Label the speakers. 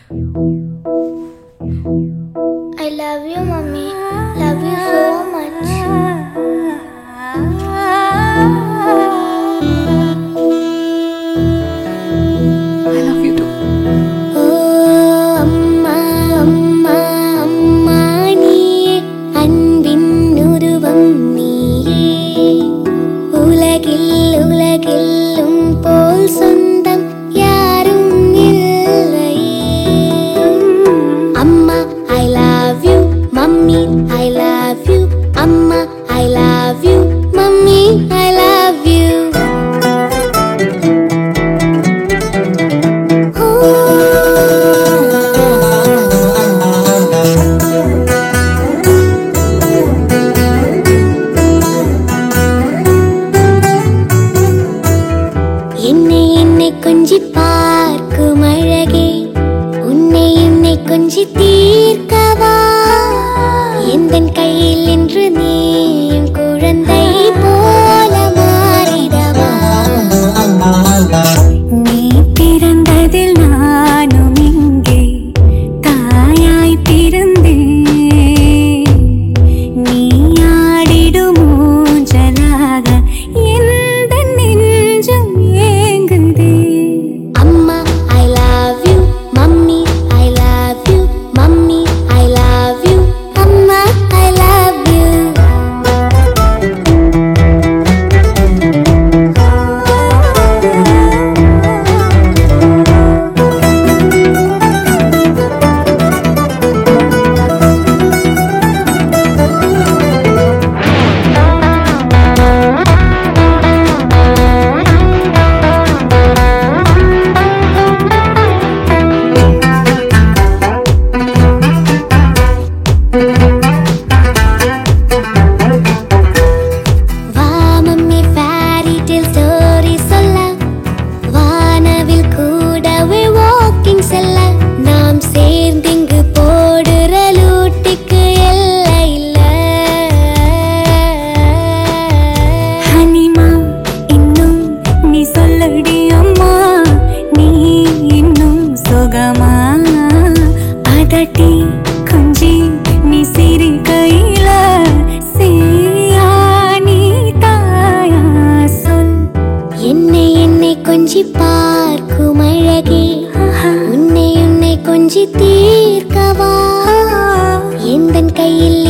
Speaker 1: I love you, mommy. Love you so much.
Speaker 2: I love you too.
Speaker 1: Oh, amma, amma, amma நீயே அன்பின் உருவம் நீயே உலகில் உலகிலும் போல் சொந்தம் யாரும் இல்லையே அம்மா I love you mummy I love you அம்மா I love you mummy I love you என்னை கொஞ்சி பார்க்கும் அழகே உன்னை கொஞ்சி தீர்க்கவா எந்தன் கையில் என்று நீயும் குழந்தை போல மாறிடவா நீ பிறந்ததில் நானும் இங்கே தாயாய் பிறந்தேன் நீ ஆடிடும் ஊஞ்சலாக எந்த நெஞ்சம் ஏங்குதே அம்மா I love you mummy I love you mummy I love you அம்மா I love you வா மம்மி fairy tale story சொல்ல வானவில் கூடவே walking செல்ல நாம் சேர்ந்திங்கு போடுற லூட்டிக்கு எல்லை இல்ல ஹனிமா இன்னும் நீ சொல்லடி அம்மா நீ இன்னும் சுகமா அதட்டி கொஞ்சி நீ சிரி கையில செய்யா நீ தாயா சொல் என்னை கொஞ்சி பார்க்கும் அழகே உன்னை கொஞ்சி தீர்க்கவா எந்தன் கையில்